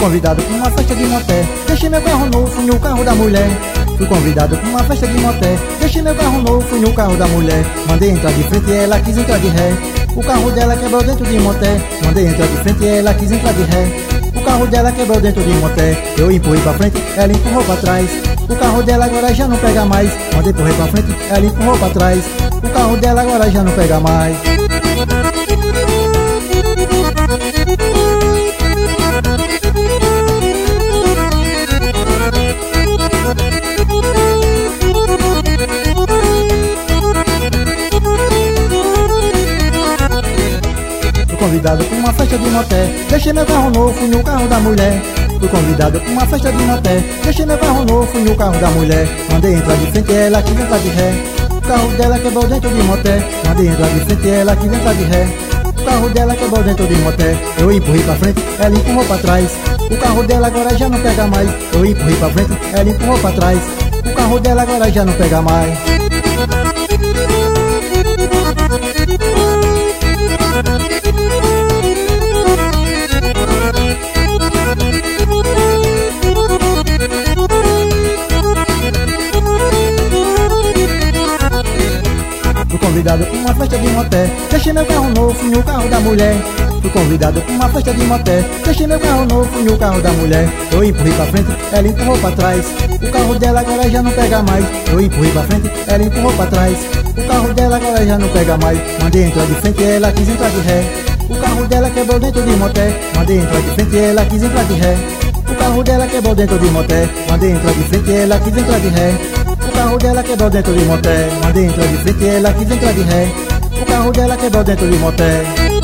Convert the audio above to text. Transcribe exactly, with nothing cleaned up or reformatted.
convidado pra uma festa de moté. Deixei meu carro novo, fui no carro da mulher. Fui convidado pra uma festa de moté. Deixei meu carro novo, fui no carro da mulher. Mandei entrar de frente e ela quis entrar de ré. O carro dela quebrou dentro de moté. Mandei entrar de frente e ela quis entrar de ré. O carro dela quebrou dentro de moté. Eu empurrei pra frente, ela empurrou pra trás. O carro dela agora já não pega mais. Mandei empurrei pra frente, ela empurrou pra trás. O carro dela agora já não pega mais. Fui convidado pra uma festa de moté. Deixei meu carro novo, fui no carro da mulher. Fui convidado pra uma festa de moté. Deixei meu carro novo, fui no carro da mulher. Mandei entrar de frente e ela quis entrar de ré. O carro dela quebrou dentro de moté. Mandei entrar de frente e ela quis entrar de ré. O carro dela quebrou dentro de moté. Eu empurrei pra frente, ela empurrou pra trás. O carro dela agora já não pega mais. Eu empurrei pra frente, ela empurrou pra trás. O carro dela agora já não pega mais. Fui convidado pra uma festa de moté. Deixei meu carro novo, fui no carro da mulher. Fui convidado pra uma festa de moté. Deixei meu carro novo, fui no carro da mulher. Eu empurrei pra frente, ela empurrou pra trás. O carro dela agora já não pega mais. Eu empurrei pra frente, ela empurrou pra trás. O carro dela agora já não pega mais. Mandei entrar de frente e ela quis entrar de ré. O carro dela quebrou dentro de moté. Mandei entrar de frente e ela quis entrar de ré. O carro dela quebrou dentro de moté. Mandei entrar de frente e ela quis entrar de ré. O carro dela quebrou dentro de moté. Mandei entrar de frente e ela quis entrar de ré. O carro dela quebrou dentro de moté.